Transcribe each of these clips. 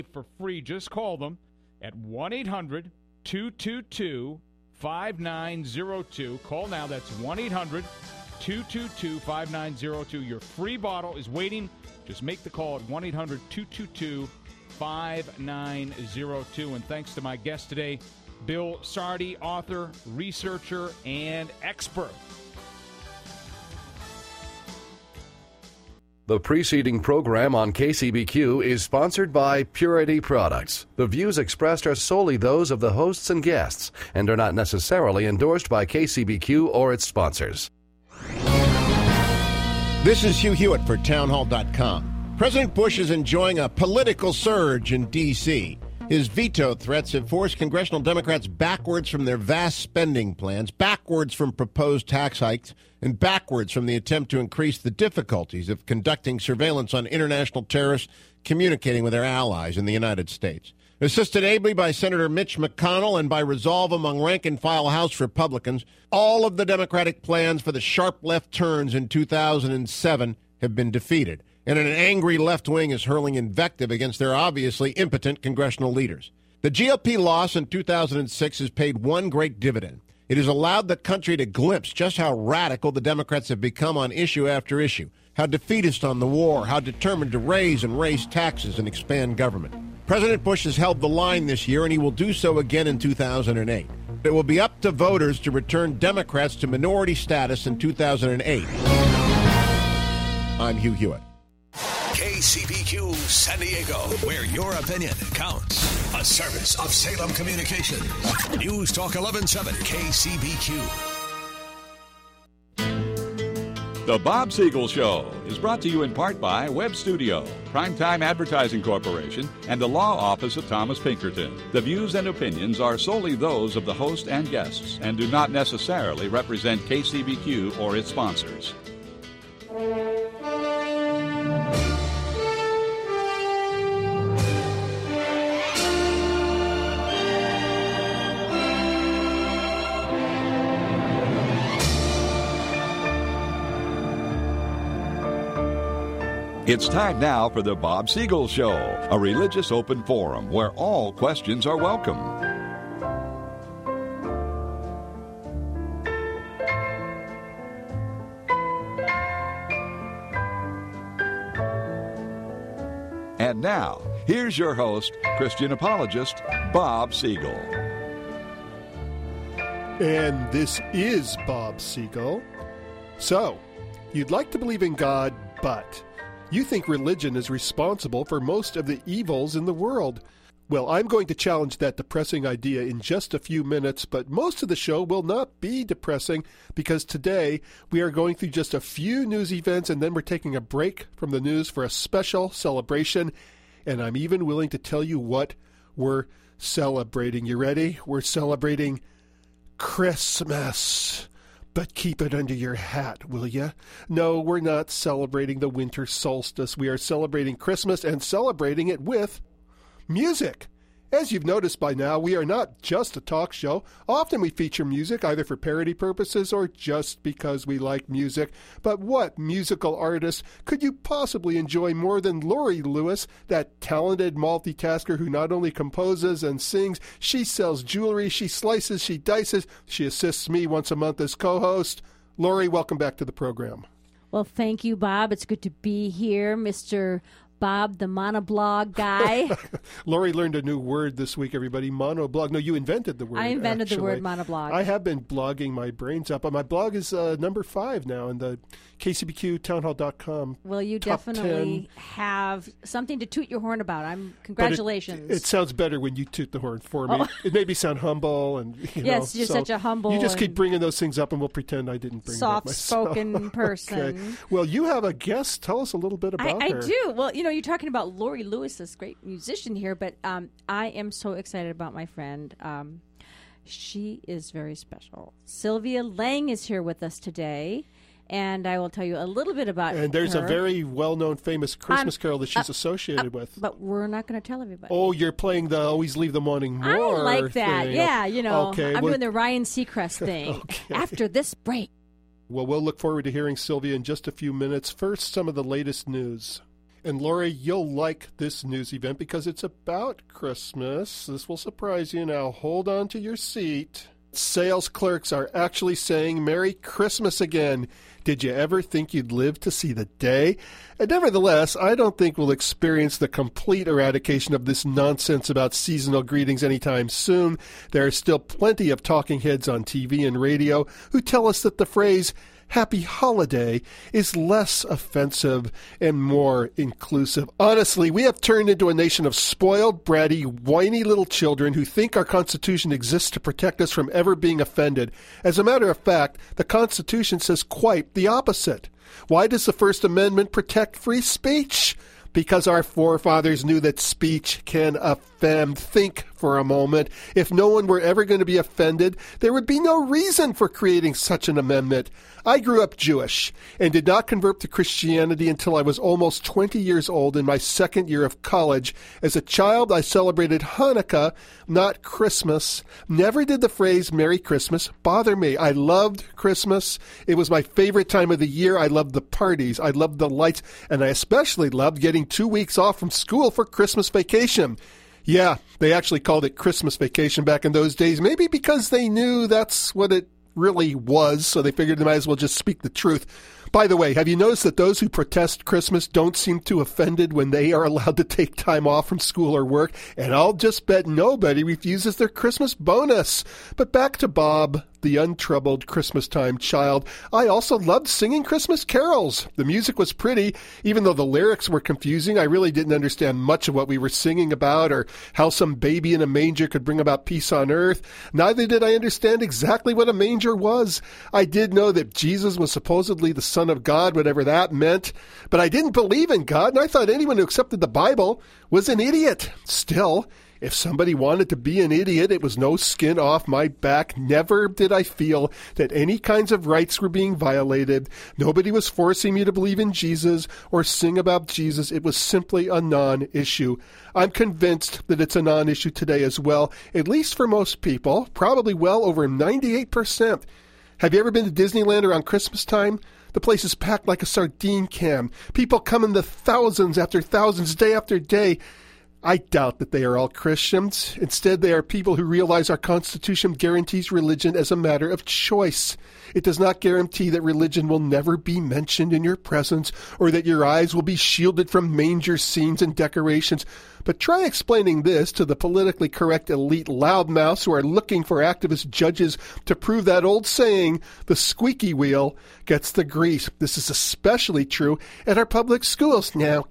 for free. Just call them at 1-800-222-5902. Call now. That's 1-800-222-5902. Your free bottle is waiting. Just make the call at 1-800-222-5902. And thanks to my guest today, Bill Sardi, author, researcher, and expert. The preceding program on KCBQ is sponsored by Purity Products. The views expressed are solely those of the hosts and guests and are not necessarily endorsed by KCBQ or its sponsors. This is Hugh Hewitt for Townhall.com. President Bush is enjoying a political surge in D.C. His veto threats have forced congressional Democrats backwards from their vast spending plans, backwards from proposed tax hikes, and backwards from the attempt to increase the difficulties of conducting surveillance on international terrorists communicating with their allies in the United States. Assisted ably by Senator Mitch McConnell and by resolve among rank-and-file House Republicans, all of the Democratic plans for the sharp left turns in 2007 have been defeated, and an angry left wing is hurling invective against their obviously impotent congressional leaders. The GOP loss in 2006 has paid one great dividend. It has allowed the country to glimpse just how radical the Democrats have become on issue after issue, how defeatist on the war, how determined to raise taxes and expand government. President Bush has held the line this year, and he will do so again in 2008. It will be up to voters to return Democrats to minority status in 2008. I'm Hugh Hewitt. KCBQ San Diego, where your opinion counts. A service of Salem Communications. News Talk 1170 KCBQ. The Bob Siegel Show is brought to you in part by Web Studio, Primetime Advertising Corporation, and the Law Office of Thomas Pinkerton. The views and opinions are solely those of the host and guests and do not necessarily represent KCBQ or its sponsors. It's time now for the Bob Siegel Show, a religious open forum where all questions are welcome. And now, here's your host, Christian apologist, Bob Siegel. And this is Bob Siegel. So, you'd like to believe in God, but you think religion is responsible for most of the evils in the world. Well, I'm going to challenge that depressing idea in just a few minutes, but most of the show will not be depressing because today we are going through just a few news events and then we're taking a break from the news for a special celebration, and I'm even willing to tell you what we're celebrating. You ready? We're celebrating Christmas. But keep it under your hat, will you? No, we're not celebrating the winter solstice. We are celebrating Christmas and celebrating it with music. As you've noticed by now, we are not just a talk show. Often we feature music either for parody purposes or just because we like music. But what musical artist could you possibly enjoy more than Lori Lewis, that talented multitasker who not only composes and sings, she sells jewelry, she slices, she dices, she assists me once a month as co-host. Lori, welcome back to the program. Well, thank you, Bob. It's good to be here, Mr. Bob, the monoblog guy. Lori learned a new word this week, everybody. Monoblog. No, you invented the word. I invented actually. the word monoblog. I have been blogging my brains up. My blog is number 5 now in the KCBQTownhall.com. Well, you top definitely 10. have something to toot your horn about. Congratulations. It sounds better when you toot the horn for me. It made me sound humble. And yes, you're such a humble. You just keep bringing those things up and we'll pretend I didn't bring them up myself. Soft-spoken person. Okay. Well, you have a guest. Tell us a little bit about her. I do. Well, you're talking about Lori Lewis, this great musician here, but I am so excited about my friend. She is very special. Sylvia Lang is here with us today, and I will tell you a little bit about her. And there's a very well-known, famous Christmas carol that she's associated with. But we're not going to tell everybody. Oh, you're playing the Always Leave Them Wanting More I like that. thing. Yeah, Okay, I'm doing the Ryan Seacrest thing. Okay. After this break. Well, we'll look forward to hearing Sylvia in just a few minutes. First, some of the latest news. And Lori, you'll like this news event because it's about Christmas. This will surprise you. Now hold on to your seat. Sales clerks are actually saying Merry Christmas again. Did you ever think you'd live to see the day? And nevertheless, I don't think we'll experience the complete eradication of this nonsense about seasonal greetings anytime soon. There are still plenty of talking heads on TV and radio who tell us that the phrase Happy Holiday is less offensive and more inclusive. Honestly, we have turned into a nation of spoiled, bratty, whiny little children who think our Constitution exists to protect us from ever being offended. As a matter of fact, the Constitution says quite the opposite. Why does the First Amendment protect free speech? Because our forefathers knew that speech can offend. Think for a moment. If no one were ever going to be offended, there would be no reason for creating such an amendment. I grew up Jewish and did not convert to Christianity until I was almost 20 years old in my second year of college. As a child, I celebrated Hanukkah, not Christmas. Never did the phrase Merry Christmas bother me. I loved Christmas. It was my favorite time of the year. I loved the parties. I loved the lights. And I especially loved getting 2 weeks off from school for Christmas vacation. Yeah, they actually called it Christmas vacation back in those days, maybe because they knew that's what it really was, so they figured they might as well just speak the truth. By the way, have you noticed that those who protest Christmas don't seem too offended when they are allowed to take time off from school or work? And I'll just bet nobody refuses their Christmas bonus. But back to Bob, the untroubled Christmas-time child. I also loved singing Christmas carols. The music was pretty. Even though the lyrics were confusing, I really didn't understand much of what we were singing about or how some baby in a manger could bring about peace on earth. Neither did I understand exactly what a manger was. I did know that Jesus was supposedly the Son of God, whatever that meant. But I didn't believe in God, and I thought anyone who accepted the Bible was an idiot. Still, if somebody wanted to be an idiot, it was no skin off my back. Never did I feel that any kinds of rights were being violated. Nobody was forcing me to believe in Jesus or sing about Jesus. It was simply a non-issue. I'm convinced that it's a non-issue today as well, at least for most people, probably well over 98%. Have you ever been to Disneyland around Christmas time? The place is packed like a sardine can. People come in the thousands after thousands, day after day. I doubt that they are all Christians. Instead, they are people who realize our Constitution guarantees religion as a matter of choice. It does not guarantee that religion will never be mentioned in your presence or that your eyes will be shielded from manger scenes and decorations. But try explaining this to the politically correct elite loudmouths who are looking for activist judges to prove that old saying, the squeaky wheel gets the grease. This is especially true at our public schools. Now,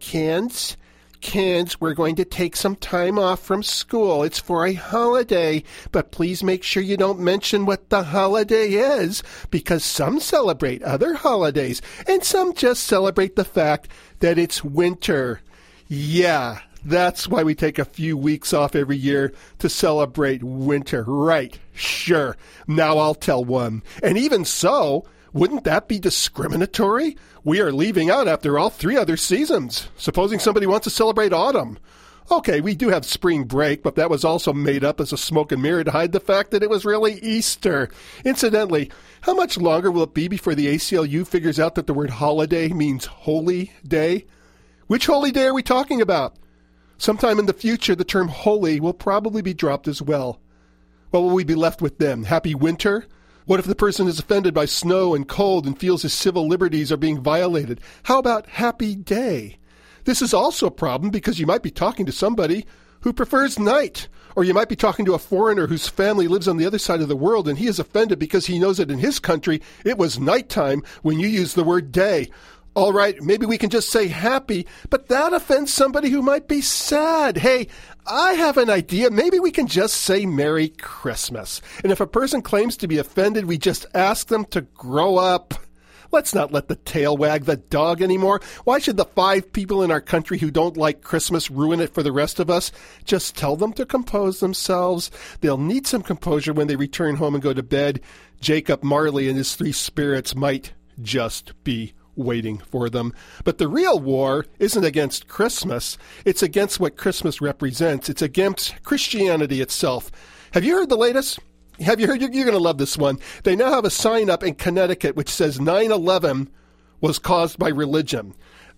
Kids, we're going to take some time off from school. It's for a holiday, but please make sure you don't mention what the holiday is, because some celebrate other holidays, and some just celebrate the fact that it's winter. Yeah, that's why we take a few weeks off every year to celebrate winter. Right, sure. Now I'll tell one. And even so, wouldn't that be discriminatory? We are leaving out after all 3 other seasons. Supposing somebody wants to celebrate autumn. Okay, we do have spring break, but that was also made up as a smoke and mirror to hide the fact that it was really Easter. Incidentally, how much longer will it be before the ACLU figures out that the word holiday means holy day? Which holy day are we talking about? Sometime in the future, the term holy will probably be dropped as well. What will we be left with then? Happy winter? What if the person is offended by snow and cold and feels his civil liberties are being violated? How about happy day? This is also a problem because you might be talking to somebody who prefers night, or you might be talking to a foreigner whose family lives on the other side of the world and he is offended because he knows that in his country it was nighttime when you use the word day. All right, maybe we can just say happy, but that offends somebody who might be sad. Hey, I have an idea. Maybe we can just say Merry Christmas. And if a person claims to be offended, we just ask them to grow up. Let's not let the tail wag the dog anymore. Why should the 5 people in our country who don't like Christmas ruin it for the rest of us? Just tell them to compose themselves. They'll need some composure when they return home and go to bed. Jacob Marley and his 3 spirits might just be waiting for them. But the real war isn't against Christmas. It's against what Christmas represents. It's against Christianity itself. Have you heard the latest? Have you heard? You're going to love this one. They now have a sign up in Connecticut which says 9/11 was caused by religion.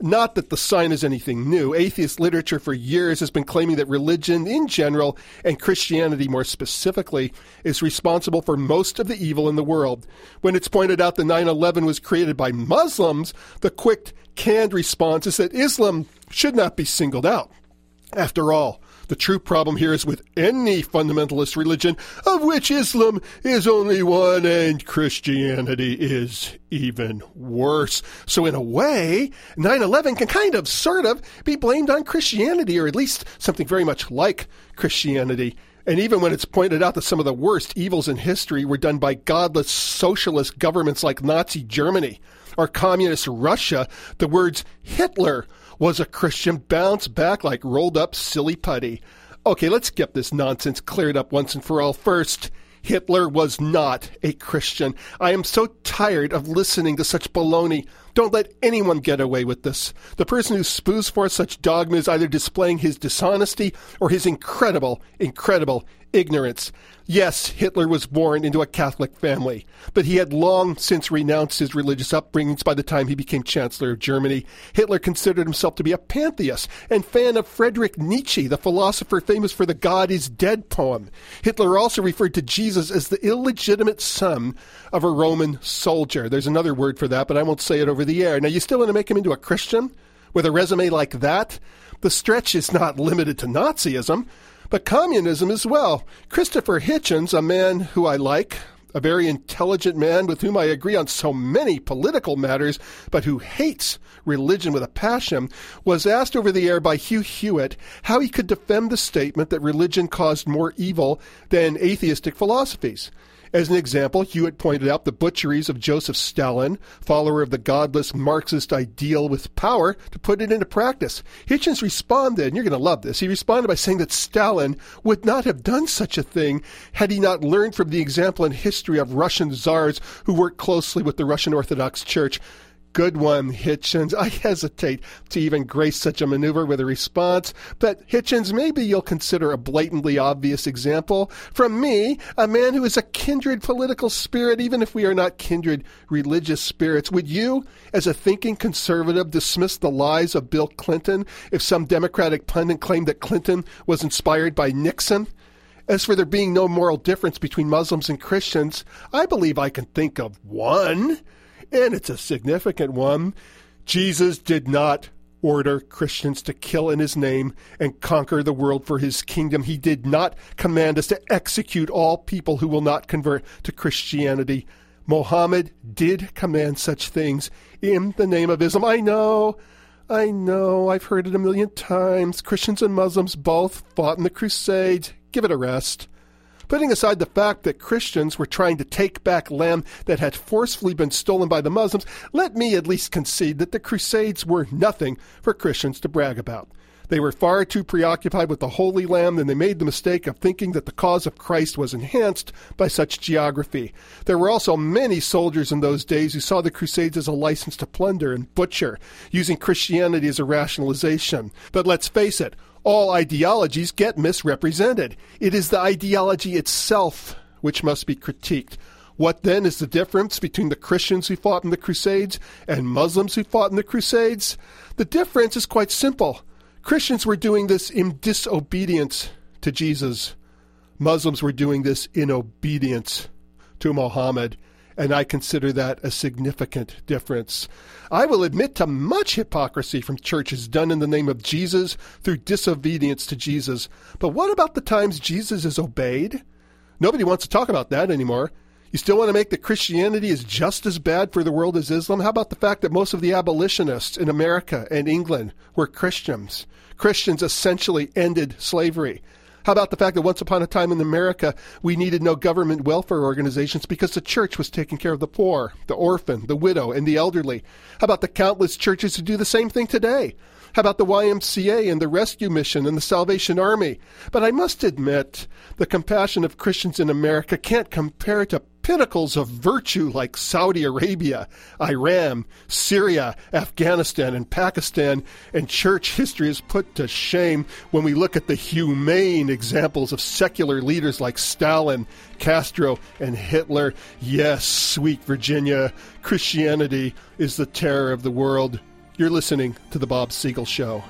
Not that the sign is anything new. Atheist literature for years has been claiming that religion in general, and Christianity more specifically, is responsible for most of the evil in the world. When it's pointed out that 9/11 was created by Muslims, the quick, canned response is that Islam should not be singled out. After all, the true problem here is with any fundamentalist religion, of which Islam is only one and Christianity is even worse. So in a way, 9/11 can kind of, sort of, be blamed on Christianity, or at least something very much like Christianity. And even when it's pointed out that some of the worst evils in history were done by godless socialist governments like Nazi Germany or communist Russia, the words Hitler was a Christian bounce back like rolled up silly putty. Okay, let's get this nonsense cleared up once and for all. First, Hitler was not a Christian. I am so tired of listening to such baloney. Don't let anyone get away with this. The person who spews forth such dogma is either displaying his dishonesty or his incredible ignorance. Yes, Hitler was born into a Catholic family, but he had long since renounced his religious upbringings by the time he became Chancellor of Germany. Hitler considered himself to be a pantheist and fan of Friedrich Nietzsche, the philosopher famous for the God is Dead poem. Hitler also referred to Jesus as the illegitimate son of a Roman soldier. There's another word for that, but I won't say it over the air. Now, you still want to make him into a Christian with a resume like that? The stretch is not limited to Nazism, but communism as well. Christopher Hitchens, a man who I like, a very intelligent man with whom I agree on so many political matters, but who hates religion with a passion, was asked over the air by Hugh Hewitt how he could defend the statement that religion caused more evil than atheistic philosophies. As an example, Hewitt pointed out the butcheries of Joseph Stalin, follower of the godless Marxist ideal with power to put it into practice. Hitchens responded, and you're going to love this, he responded by saying that Stalin would not have done such a thing had he not learned from the example in history of Russian czars who worked closely with the Russian Orthodox Church. Good one, Hitchens. I hesitate to even grace such a maneuver with a response, but Hitchens, maybe you'll consider a blatantly obvious example from me, a man who is a kindred political spirit, even if we are not kindred religious spirits. Would you, as a thinking conservative, dismiss the lies of Bill Clinton if some Democratic pundit claimed that Clinton was inspired by Nixon? As for there being no moral difference between Muslims and Christians, I believe I can think of one. And it's a significant one. Jesus did not order Christians to kill in his name and conquer the world for his kingdom. He did not command us to execute all people who will not convert to Christianity. Muhammad did command such things in the name of Islam. I know, I've heard it a million times. Christians and Muslims both fought in the Crusades. Give it a rest. Putting aside the fact that Christians were trying to take back land that had forcefully been stolen by the Muslims, let me at least concede that the Crusades were nothing for Christians to brag about. They were far too preoccupied with the Holy Land, and they made the mistake of thinking that the cause of Christ was enhanced by such geography. There were also many soldiers in those days who saw the Crusades as a license to plunder and butcher, using Christianity as a rationalization. But let's face it, all ideologies get misrepresented. It is the ideology itself which must be critiqued. What then is the difference between the Christians who fought in the Crusades and Muslims who fought in the Crusades? The difference is quite simple. Christians were doing this in disobedience to Jesus. Muslims were doing this in obedience to Muhammad. And I consider that a significant difference. I will admit to much hypocrisy from churches done in the name of Jesus through disobedience to Jesus. But what about the times Jesus is obeyed? Nobody wants to talk about that anymore. You still want to make that Christianity is just as bad for the world as Islam? How about the fact that most of the abolitionists in America and England were Christians? Christians essentially ended slavery. How about the fact that once upon a time in America, we needed no government welfare organizations because the church was taking care of the poor, the orphan, the widow, and the elderly? How about the countless churches who do the same thing today? How about the YMCA and the Rescue Mission and the Salvation Army? But I must admit, the compassion of Christians in America can't compare to pinnacles of virtue like Saudi Arabia, Iran, Syria, Afghanistan, and Pakistan, and church history is put to shame when we look at the humane examples of secular leaders like Stalin, Castro, and Hitler. Yes, sweet Virginia, Christianity is the terror of the world. You're listening to The Bob Siegel Show.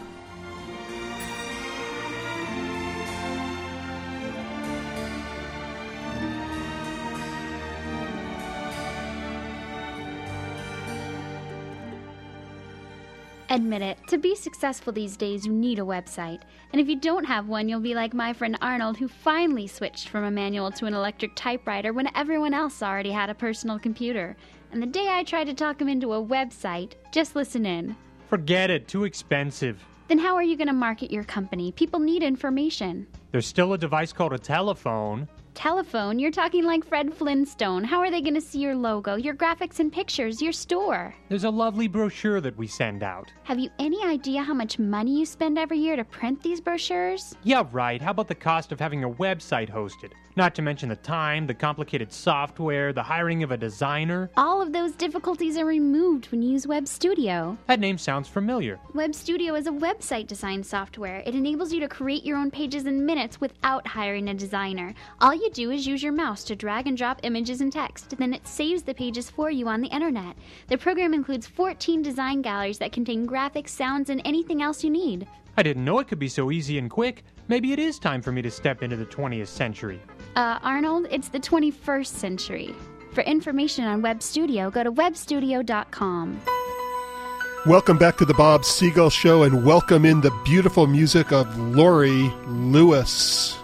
Admit it, to be successful these days, you need a website. And if you don't have one, you'll be like my friend Arnold, who finally switched from a manual to an electric typewriter when everyone else already had a personal computer. And the day I tried to talk him into a website, just listen in. Forget it, too expensive. Then how are you going to market your company? People need information. There's still a device called a telephone. Telephone? You're talking like Fred Flintstone. How are they going to see your logo, your graphics and pictures, your store? There's a lovely brochure that we send out. Have you any idea how much money you spend every year to print these brochures? Yeah, right. How about the cost of having a website hosted? Not to mention the time, the complicated software, the hiring of a designer. All of those difficulties are removed when you use Web Studio. That name sounds familiar. Web Studio is a website design software. It enables you to create your own pages in minutes without hiring a designer. All you do is use your mouse to drag and drop images and text. Then it saves the pages for you on the internet. The program includes 14 design galleries that contain graphics, sounds, and anything else you need. I didn't know it could be so easy and quick. Maybe it is time for me to step into the 20th century. Arnold, it's the 21st century. For information on Web Studio, go to webstudio.com. Welcome back to the Bob Siegel Show, and welcome in the beautiful music of Laurie Lewis.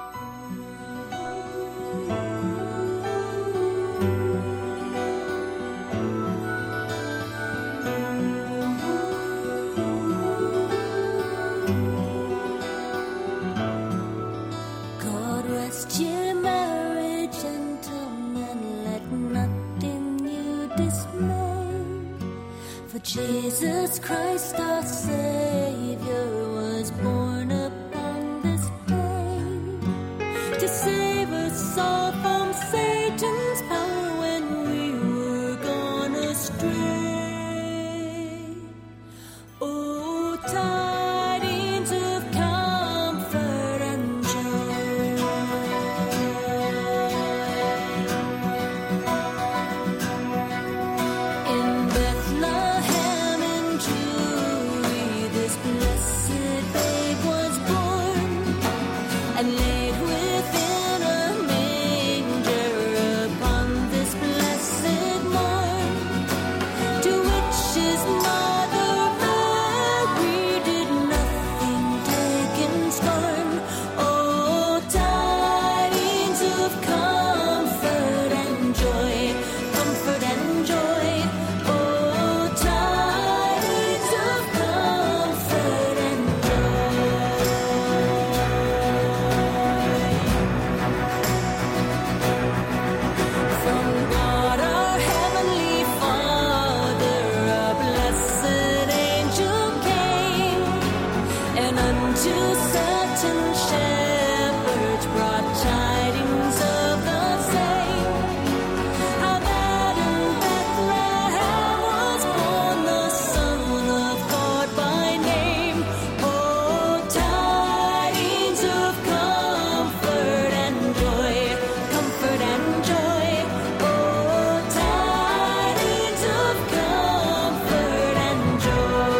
Jesus Christ our Savior was born upon this day to save us all from Satan's power when we were gone astray. Oh, tidings of comfort and joy. In Bethlehem this blessed babe was born and laid within a manger upon this blessed morn, to which his mother Mary did nothing take in scorn. Oh, tidings of comfort and joy, comfort and joy. Oh, tidings of comfort and from God our Heavenly Father, a blessed angel came, and unto certain shepherds brought tidings of the same, how that in Bethlehem was born the Son of God by name. Oh, tidings of comfort and joy, comfort and joy. Oh, tidings of comfort and joy.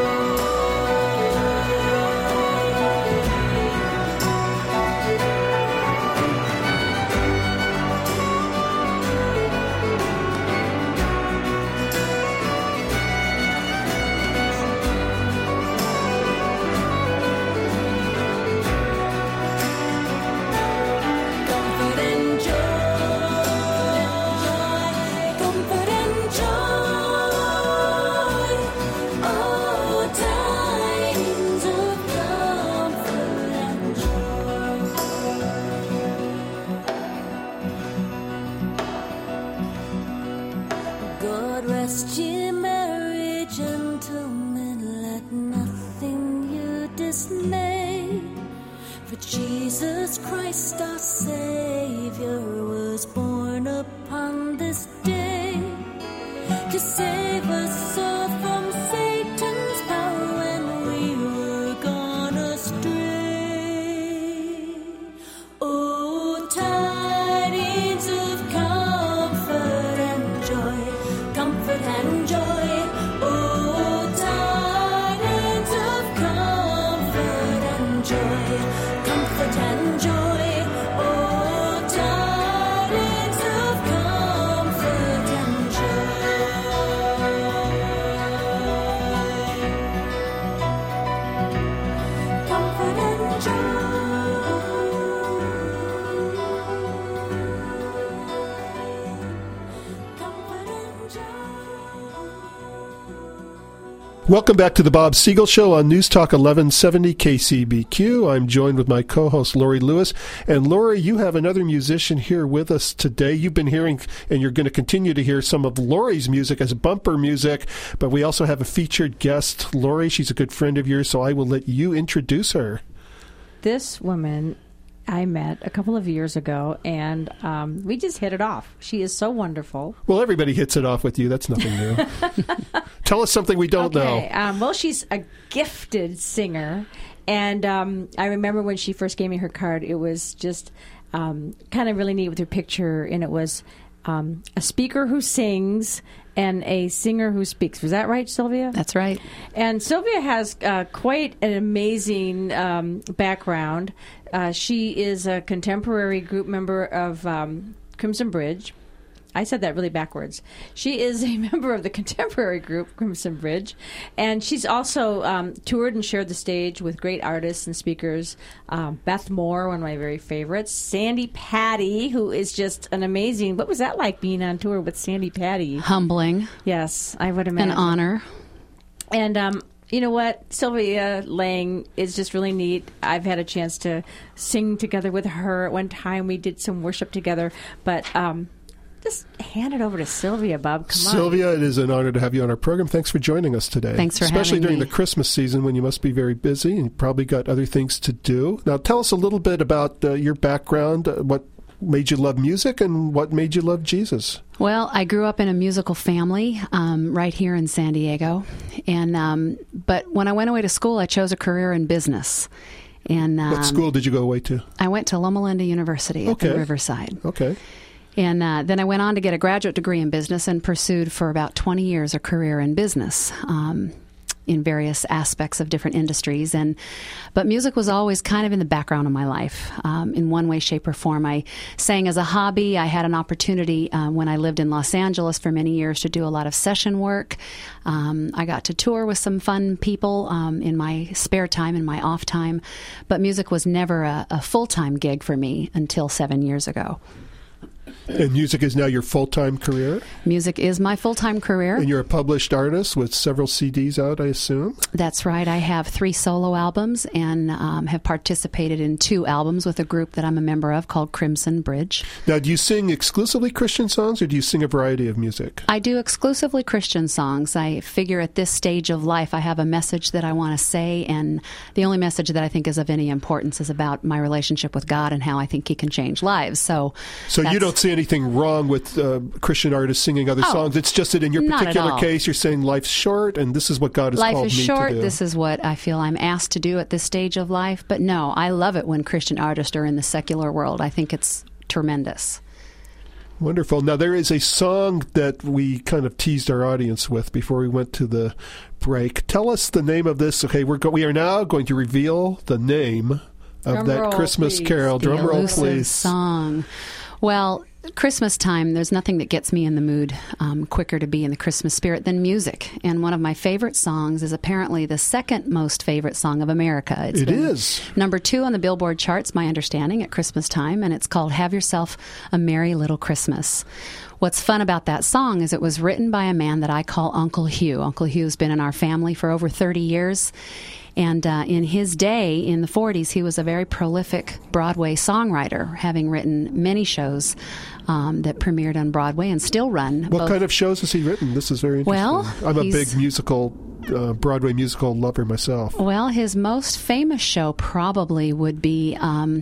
Comfort and joy, comfort and joy. Oh, tidings of comfort and joy. God rest ye merry gentlemen, let nothing you dismay. For Jesus Christ our Savior was born upon this day to save us all from Satan's power when we were gone astray. Oh, tidings of comfort and joy, comfort and joy. Oh, tidings Welcome back to the Bob Siegel Show on News Talk 1170 KCBQ. I'm joined with my co-host Lori Lewis. And Lori, you have another musician here with us today. You've been hearing, and you're going to continue to hear some of Lori's music as bumper music, but we also have a featured guest. Lori, she's a good friend of yours, so I will let you introduce her. This woman I met a couple of years ago, and we just hit it off. She is so wonderful. Well, everybody hits it off with you. That's nothing new. Tell us something we don't know. Well, she's a gifted singer, and I remember when she first gave me her card, it was just kind of really neat with her picture, and it was a speaker who sings and a singer who speaks. Was that right, Sylvia? That's right. And Sylvia has quite an amazing background. She is a contemporary group member of Crimson Bridge. I said that really backwards. She is a member of the contemporary group Crimson Bridge, and she's also toured and shared the stage with great artists and speakers. Beth Moore, one of my very favorites. Sandy Patty, who is just an amazing... What was that like, being on tour with Sandy Patty? Humbling. Yes, I would imagine. An honor. And you know what? Sylvia Lang is just really neat. I've had a chance to sing together with her. At one time, we did some worship together, but... just hand it over to Sylvia, Bob. Come on. Sylvia, it is an honor to have you on our program. Thanks for joining us today. Thanks for having me. Especially during the Christmas season when you must be very busy and you probably got other things to do. Now, tell us a little bit about your background, what made you love music and what made you love Jesus. Well, I grew up in a musical family right here in San Diego. And but when I went away to school, I chose a career in business. And what school did you go away to? I went to Loma Linda University up in Riverside. Okay. And then I went on to get a graduate degree in business and pursued for about 20 years a career in business in various aspects of different industries. But music was always kind of in the background of my life in one way, shape, or form. I sang as a hobby. I had an opportunity when I lived in Los Angeles for many years to do a lot of session work. I got to tour with some fun people in my spare time, in my off time. But music was never a full-time gig for me until 7 years ago. And music is now your full-time career? Music is my full-time career. And you're a published artist with several CDs out, I assume? That's right. I have 3 solo albums and have participated in 2 albums with a group that I'm a member of called Crimson Bridge. Now, do you sing exclusively Christian songs or do you sing a variety of music? I do exclusively Christian songs. I figure at this stage of life I have a message that I want to say, and the only message that I think is of any importance is about my relationship with God and how I think He can change lives. So you don't see anything wrong with Christian artists singing other songs. It's just that in your particular case, you're saying life's short, and this is what God has called me to do. Life is short. This is what I feel I'm asked to do at this stage of life. But no, I love it when Christian artists are in the secular world. I think it's tremendous. Wonderful. Now, there is a song that we kind of teased our audience with before we went to the break. Tell us the name of this. Okay, we are now going to reveal the name of that Christmas carol. Drum roll, please. Song. Well, Christmas time, there's nothing that gets me in the mood quicker to be in the Christmas spirit than music. And one of my favorite songs is apparently the second most favorite song of America. It is. Number 2 on the Billboard charts, my understanding, at Christmas time, and it's called Have Yourself a Merry Little Christmas. What's fun about that song is it was written by a man that I call Uncle Hugh. Uncle Hugh's been in our family for over 30 years. And in his day, in the 40s, he was a very prolific Broadway songwriter, having written many shows that premiered on Broadway and still run. What kind of shows has he written? This is very interesting. Well, I'm a big Broadway musical lover myself. Well, his most famous show probably would be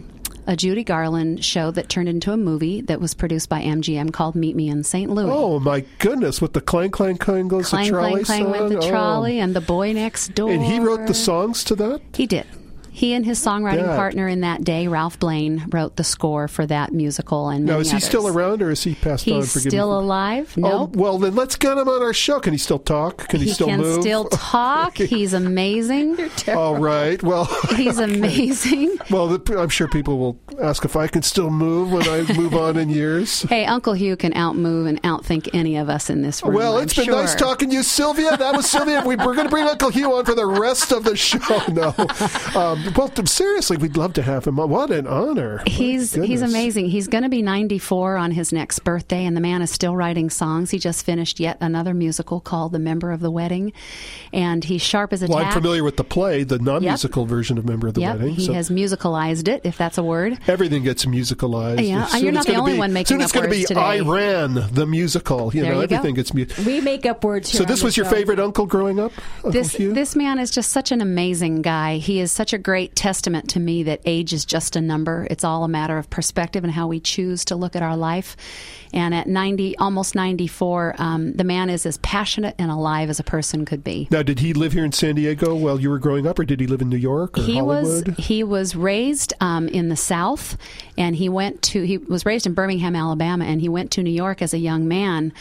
a Judy Garland show that turned into a movie that was produced by MGM called Meet Me in St. Louis. Oh, my goodness, with the clang, clang, clang goes the trolley clang, song. Clang, went the trolley, and The Boy Next Door. And he wrote the songs to that? He did. He and his songwriting partner in that day, Ralph Blaine, wrote the score for that musical and many Now, is he others. still around or is he passed on? He's still alive? No. Oh, well, then let's get him on our show. Can he still talk? Can he still move? He can still talk. He's amazing. All right. Well, he's amazing. Well, I'm sure people will ask if I can still move when I move on in years. Hey, Uncle Hugh can outmove and outthink any of us in this room. Well, it's been nice talking to you, Sylvia. That was Sylvia. We're going to bring Uncle Hugh on for the rest of the show. No. Well, seriously, we'd love to have him. What an honor. He's amazing. He's going to be 94 on his next birthday, and the man is still writing songs. He just finished yet another musical called The Member of the Wedding, and he's sharp as a tack. Well, I'm familiar with the play, the non-musical version of Member of the Wedding. He has musicalized it, if that's a word. Everything gets musicalized. Yeah, you're not the only one making up words today. Soon it's going to be I Ran, the musical. Everything gets We make up words here. So this was your favorite uncle growing up? This man is just such an amazing guy. He is such a great testament to me that age is just a number. It's all a matter of perspective and how we choose to look at our life. And at almost 94, the man is as passionate and alive as a person could be. Now, did he live here in San Diego while you were growing up, or did he live in New York or Hollywood? He was raised in the South, and he was raised in Birmingham, Alabama, and he went to New York as a young man.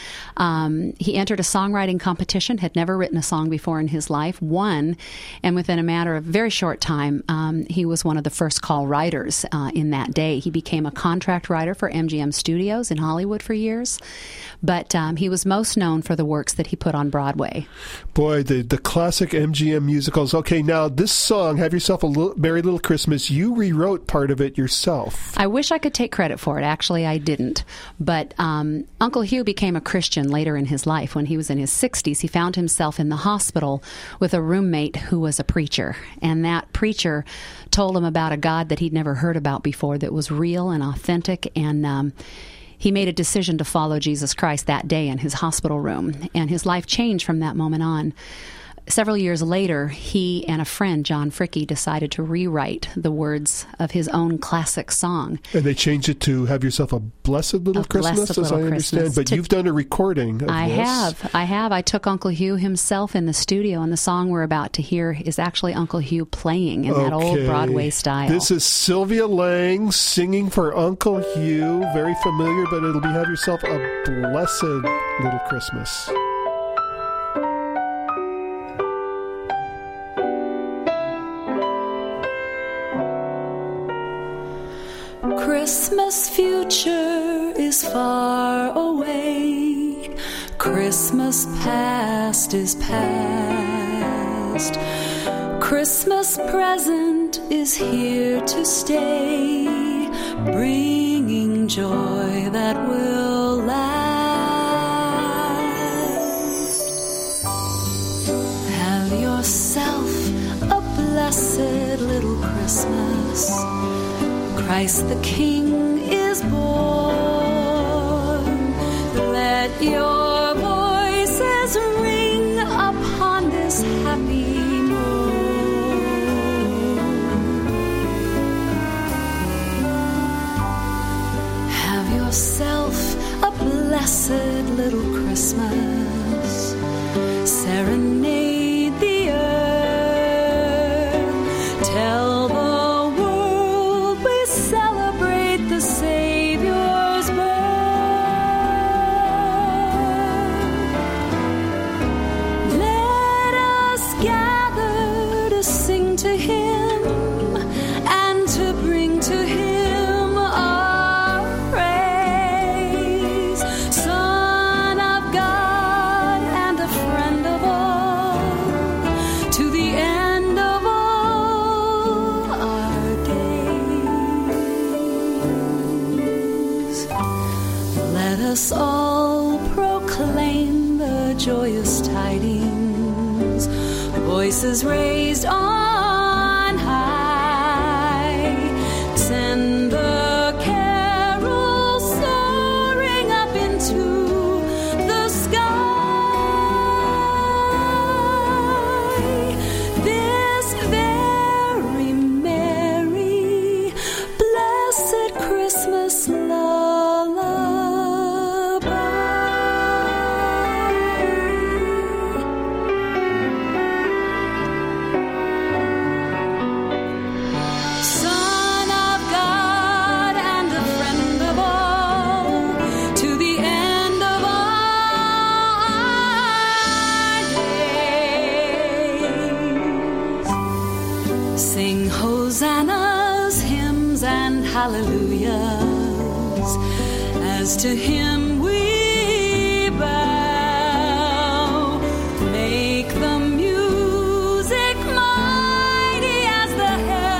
He entered a songwriting competition, had never written a song before in his life, won, and within a matter of very short time, he was one of the first call writers in that day. He became a contract writer for MGM Studios in Hollywood for years, but he was most known for the works that he put on Broadway. Boy, the classic MGM musicals. Okay, now this song, Have Yourself a Merry Little Christmas, you rewrote part of it yourself. I wish I could take credit for it. Actually, I didn't. But Uncle Hugh became a Christian later in his life. When he was in his 60s, he found himself in the hospital with a roommate who was a preacher. And that preacher told him about a God that he'd never heard about before that was real and authentic, and he made a decision to follow Jesus Christ that day in his hospital room, and his life changed from that moment on. Several years later, he and a friend, John Fricke, decided to rewrite the words of his own classic song. And they changed it to Have Yourself a Blessed Little Christmas, as I understand. But you've done a recording of this. I have. I took Uncle Hugh himself in the studio, and the song we're about to hear is actually Uncle Hugh playing in that old Broadway style. This is Sylvia Lang singing for Uncle Hugh. Very familiar, but it'll be Have Yourself a Blessed Little Christmas. Christmas future is far away. Christmas past is past. Christmas present is here to stay, bringing joy that will last. Have yourself a blessed little Christmas. Christ the King is born. Let your voices ring upon this happy morn. Have yourself a blessed little Christmas. Serenade the earth. Tell the Savior's birth. Let us gather to sing to Him and to bring to Him our praise. Son of God and a friend of all, to the end of all our days. Let us all proclaim the joyous tidings, voices raised on high. Send the carol soaring up into the sky. This very merry, blessed Christmas hallelujahs, as to Him we bow. Make the music mighty as the heavens.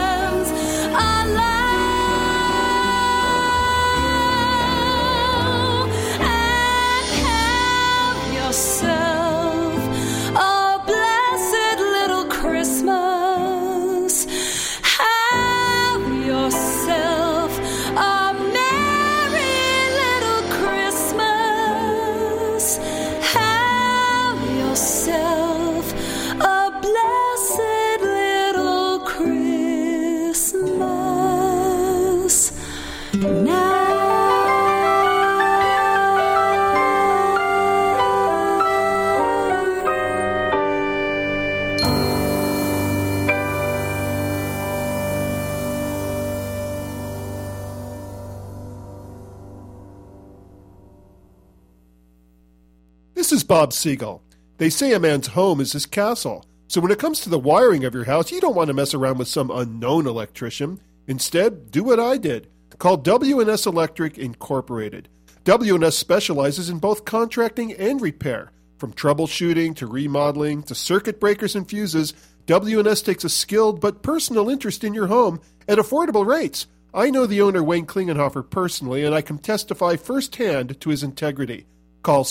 This is Bob Siegel. They say a man's home is his castle. So when it comes to the wiring of your house, you don't want to mess around with some unknown electrician. Instead, do what I did. Call W&S Electric Incorporated. W&S specializes in both contracting and repair. From troubleshooting to remodeling to circuit breakers and fuses, W&S takes a skilled but personal interest in your home at affordable rates. I know the owner, Wayne Klingenhofer, personally, and I can testify firsthand to his integrity. Call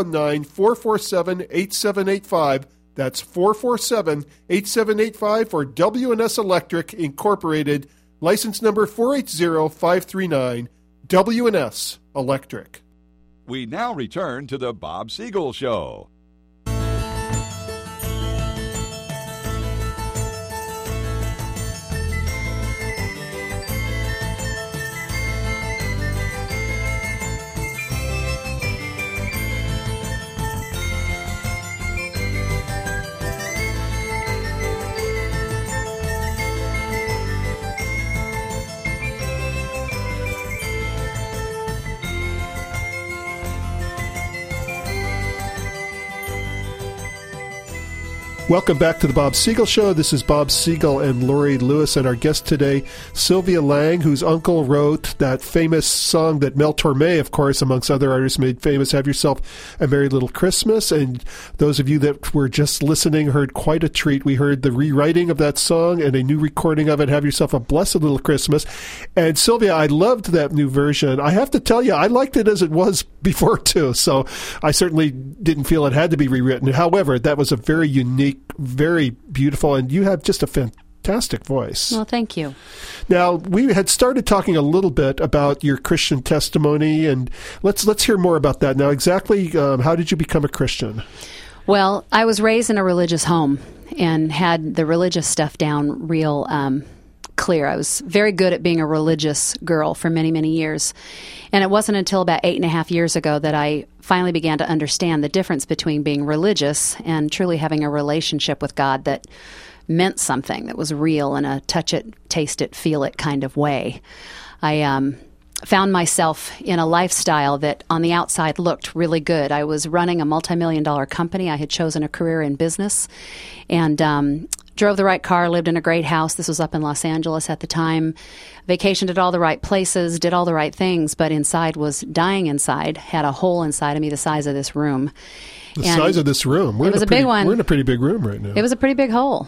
619-447-8785. That's 447-8785 for W&S Electric Incorporated. License number 480539. W&S Electric. We now return to the Bob Siegel Show. Welcome back to the Bob Siegel Show. This is Bob Siegel and Lori Lewis, and our guest today, Sylvia Lang, whose uncle wrote that famous song that Mel Torme, of course, amongst other artists, made famous, Have Yourself a Merry Little Christmas. And those of you that were just listening heard quite a treat. We heard the rewriting of that song and a new recording of it, Have Yourself a Blessed Little Christmas. And Sylvia, I loved that new version. I have to tell you, I liked it as it was before, too. So I certainly didn't feel it had to be rewritten. However, that was a very unique, very beautiful, and you have just a fantastic voice. Well, thank you. Now, we had started talking a little bit about your Christian testimony, and let's hear more about that. Now, exactly how did you become a Christian? Well, I was raised in a religious home and had the religious stuff down real clear. I was very good at being a religious girl for many, many years. And it wasn't until about 8.5 years ago that I finally began to understand the difference between being religious and truly having a relationship with God that meant something, that was real in a touch it, taste it, feel it kind of way. I found myself in a lifestyle that on the outside looked really good. I was running a multi-million-dollar company. I had chosen a career in business and drove the right car, lived in a great house. This was up in Los Angeles at the time. Vacationed at all the right places, did all the right things, but inside was dying inside, had a hole inside of me the size of this room. The size of this room? It was a big one. We're in a pretty big room right now. It was a pretty big hole.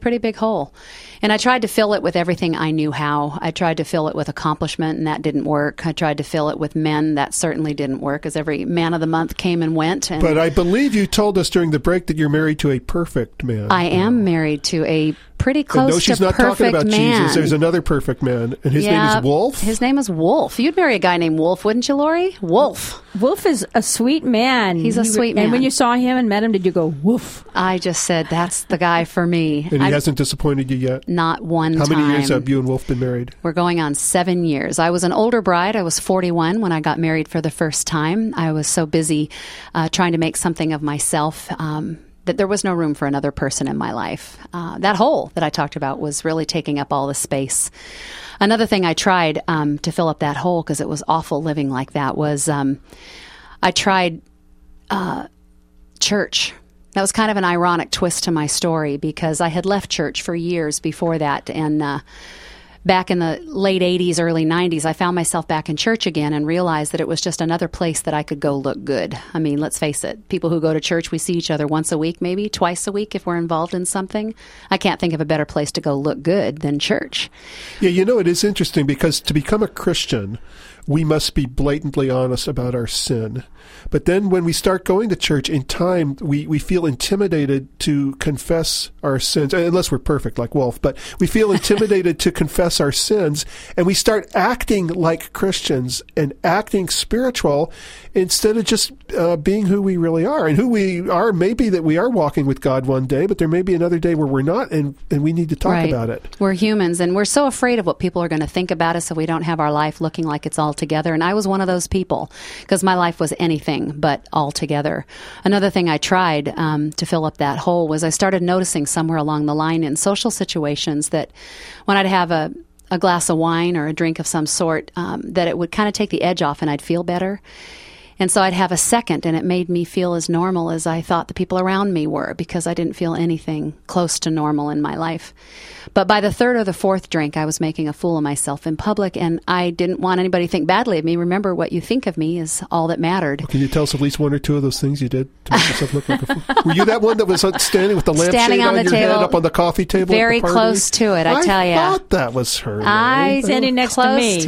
And I tried to fill it with everything I knew how. I tried to fill it with accomplishment, and that didn't work. I tried to fill it with men. That certainly didn't work, as every man of the month came and went. But I believe you told us during the break that you're married to a perfect man. I am married to a pretty close to perfect man. No, she's not talking about Jesus. There's another perfect man, and his name is Wolf? His name is Wolf. You'd marry a guy named Wolf, wouldn't you, Lori? Wolf. Wolf is a sweet man. He's a sweet man. And when you saw him and met him, did you go, woof? I just said, that's the guy for me. And he hasn't disappointed you yet? Not one time. How many years have you and Wolf been married? We're going on 7 years. I was an older bride. I was 41 when I got married for the first time. I was so busy trying to make something of myself that there was no room for another person in my life. That hole that I talked about was really taking up all the space. Another thing I tried to fill up that hole, because it was awful living like that, was I tried church. That was kind of an ironic twist to my story, because I had left church for years before that, and back in the late 80s, early 90s, I found myself back in church again and realized that it was just another place that I could go look good. I mean, let's face it, people who go to church, we see each other once a week, maybe twice a week if we're involved in something. I can't think of a better place to go look good than church. Yeah, you know, it is interesting because to become a Christian, we must be blatantly honest about our sin. But then when we start going to church in time, we feel intimidated to confess our sins, unless we're perfect like Wolf, but we feel intimidated to confess our sins, and we start acting like Christians and acting spiritual instead of just being who we really are. And who we are, maybe that we are walking with God one day, but there may be another day where we're not, and we need to talk about it. We're humans, and we're so afraid of what people are going to think about us if we don't have our life looking like it's all together. And I was one of those people, because my life was anything but all together. Another thing I tried to fill up that hole was I started noticing somewhere along the line in social situations that when I'd have a glass of wine or a drink of some sort, that it would kind of take the edge off and I'd feel better. And so I'd have a second, and it made me feel as normal as I thought the people around me were, because I didn't feel anything close to normal in my life. But by the third or the fourth drink, I was making a fool of myself in public, and I didn't want anybody to think badly of me. Remember, what you think of me is all that mattered. Can you tell us at least one or two of those things you did to make yourself look like a fool? Were you that one that was standing with the lampshade on your head up on the coffee table? Very close to it, I tell you. I thought that was her. Standing next to me.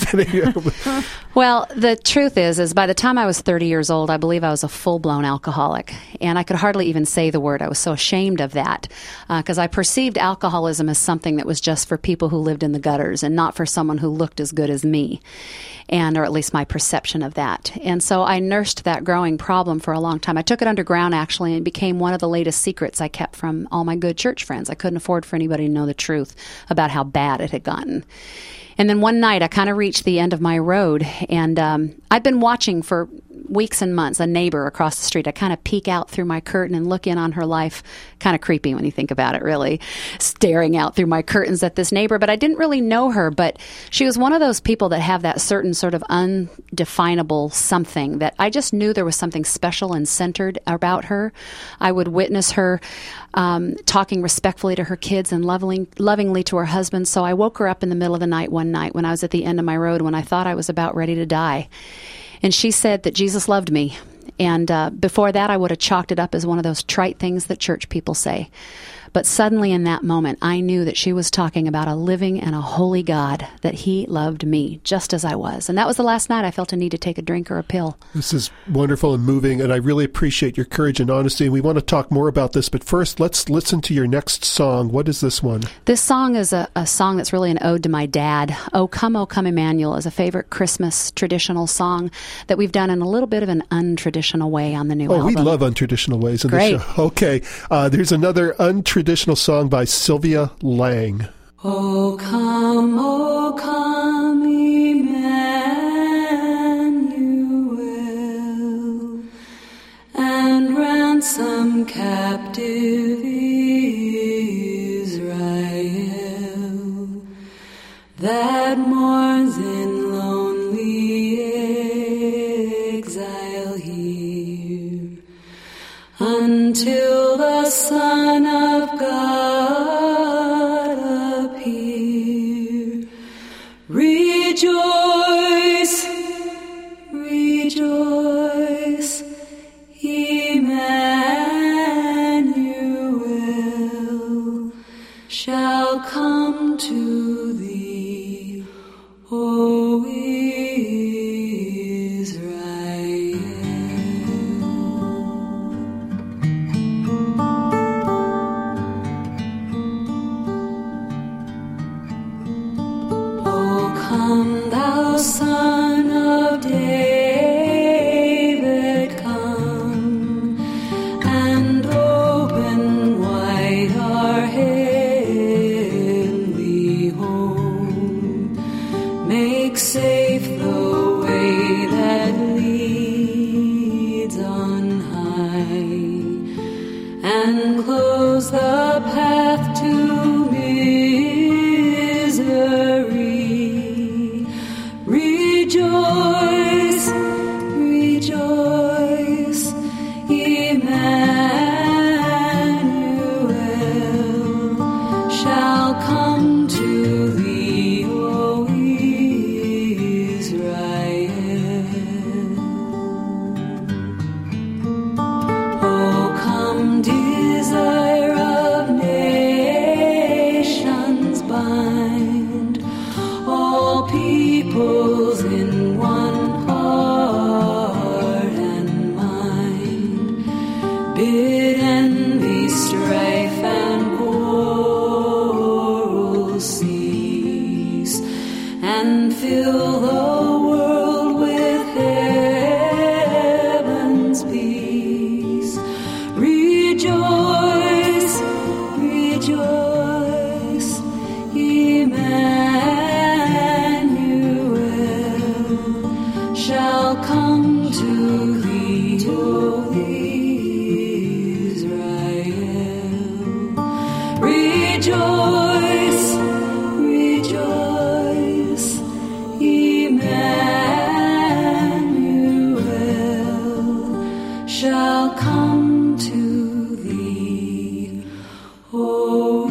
Well, the truth is by the time I was 30 years old, I believe I was a full-blown alcoholic, and I could hardly even say the word. I was so ashamed of that, because I perceived alcoholism as something that was just for people who lived in the gutters and not for someone who looked as good as me, or at least my perception of that. And so I nursed that growing problem for a long time. I took it underground, actually, and it became one of the latest secrets I kept from all my good church friends. I couldn't afford for anybody to know the truth about how bad it had gotten. And then one night, I kind of reached the end of my road, and I'd been watching for weeks and months a neighbor across the street. I kind of peek out through my curtain and look in on her life. Kind of creepy when you think about it, really, staring out through my curtains at this neighbor. But I didn't really know her, but she was one of those people that have that certain sort of undefinable something that I just knew there was something special and centered about her. I would witness her talking respectfully to her kids and lovingly to her husband. So I woke her up in the middle of the night one night when I was at the end of my road, when I thought I was about ready to die. And she said that Jesus loved me. And before that, I would have chalked it up as one of those trite things that church people say. But suddenly in that moment, I knew that she was talking about a living and a holy God, that he loved me just as I was. And that was the last night I felt a need to take a drink or a pill. This is wonderful and moving, and I really appreciate your courage and honesty. And we want to talk more about this, but first, let's listen to your next song. What is this one? This song is a song that's really an ode to my dad. O Come, Emmanuel is a favorite Christmas traditional song that we've done in a little bit of an untraditional way on the new album. Oh, we love untraditional ways in this show. Okay, there's another untraditional song by Sylvia Lang. O come, Emmanuel, and ransom captive Israel that mourns in lonely exile here, until the Son of God appear. Rejoice, rejoice, Emmanuel shall come to thee, O come, thou Son of David, come, and open wide our heavenly home. Make safe the way that leads on high, and close the path to misery. Rejoice, rejoice, Emmanuel shall come to thee, O Israel. O come, desire of nations, bind all peoples in shall come to thee, O Israel. Rejoice, rejoice, Emmanuel shall come to thee, O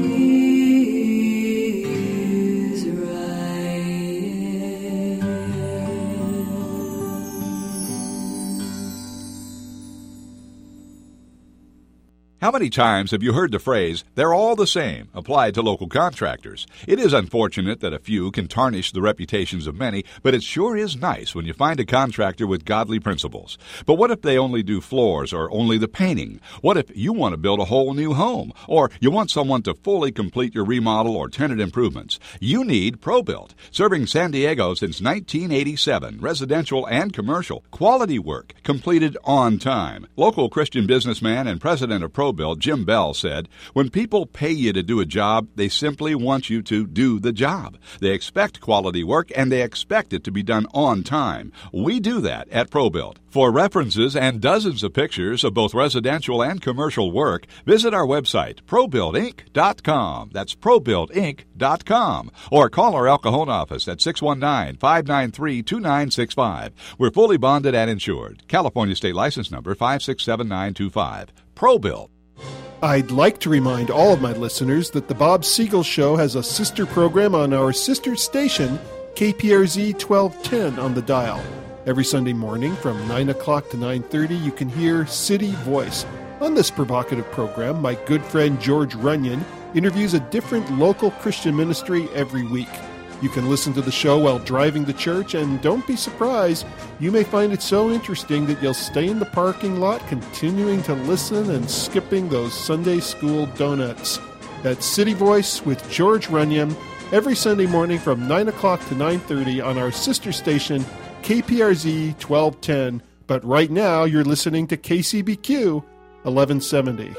How many times have you heard the phrase, "they're all the same," applied to local contractors? It is unfortunate that a few can tarnish the reputations of many, but it sure is nice when you find a contractor with godly principles. But what if they only do floors or only the painting? What if you want to build a whole new home? Or you want someone to fully complete your remodel or tenant improvements? You need ProBuilt. Serving San Diego since 1987, residential and commercial. Quality work, completed on time. Local Christian businessman and president of ProBuilt, Jim Bell, said, "When people pay you to do a job, they simply want you to do the job. They expect quality work, and they expect it to be done on time. We do that at ProBuilt." For references and dozens of pictures of both residential and commercial work, visit our website, ProBuiltInc.com. That's ProBuiltInc.com. Or call our El Cajon office at 619-593-2965. We're fully bonded and insured. California State License Number 567925. ProBuilt. I'd like to remind all of my listeners that the Bob Siegel Show has a sister program on our sister station, KPRZ 1210 on the dial. Every Sunday morning from 9 o'clock to 9:30, you can hear City Voice. On this provocative program, my good friend George Runyon interviews a different local Christian ministry every week. You can listen to the show while driving to church, and don't be surprised, you may find it so interesting that you'll stay in the parking lot continuing to listen and skipping those Sunday school donuts. That's City Voice with George Runyon every Sunday morning from 9 o'clock to 9:30 on our sister station, KPRZ 1210. But right now, you're listening to KCBQ 1170.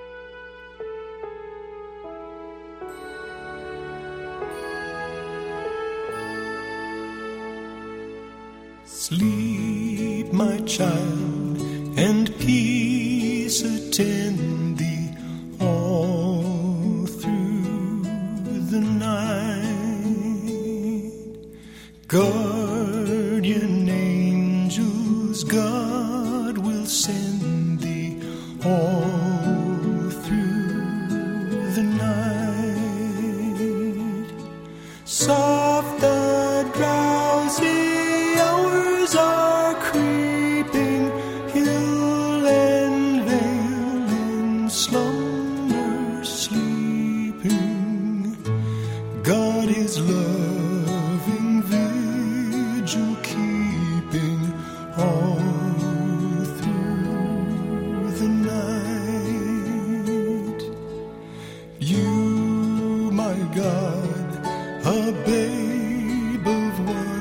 Sleep, my child, and peace attend thee all through the night. Guardian angels God will send thee all through the night. Soft the drowsy are creeping, hill and vale in slumber sleeping. God is loving, vigil keeping all through the night. You, my God, a babe of wonder.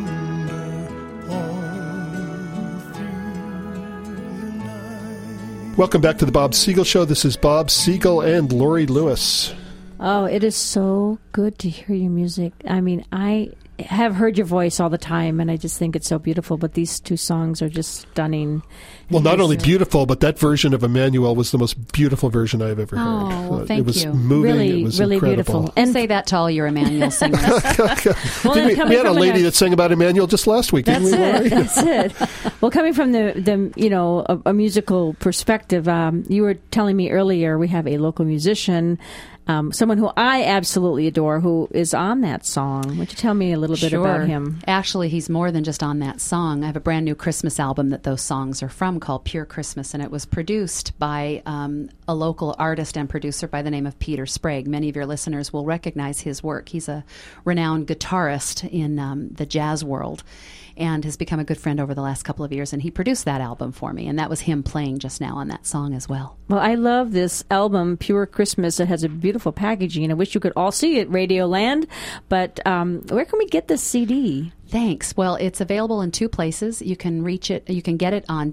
Welcome back to the Bob Siegel Show. This is Bob Siegel and Lori Lewis. Oh, it is so good to hear your music. I mean, I have heard your voice all the time, and I just think it's so beautiful. But these two songs are just stunning. Well, not only beautiful, but that version of Emmanuel was the most beautiful version I've ever heard. Oh, well, thank you. It was you. moving. Really, it was really incredible. beautiful. And say that to all your Emmanuel singers. Well, we had a lady that sang about Emmanuel just last week, didn't we, Lori? That's it. Well, coming from the a musical perspective, you were telling me earlier we have a local musician, someone who I absolutely adore, who is on that song. Would you tell me a little bit about him? Actually, he's more than just on that song. I have a brand new Christmas album that those songs are from called Pure Christmas, and it was produced by a local artist and producer by the name of Peter Sprague. Many of your listeners will recognize his work. He's a renowned guitarist in the jazz world and has become a good friend over the last couple of years, and he produced that album for me, and that was him playing just now on that song as well. Well, I love this album, Pure Christmas. It has a beautiful packaging. I wish you could all see it, Radioland, but where can we get this CD? Thanks. Well, it's available in two places. You can reach it. You can get it on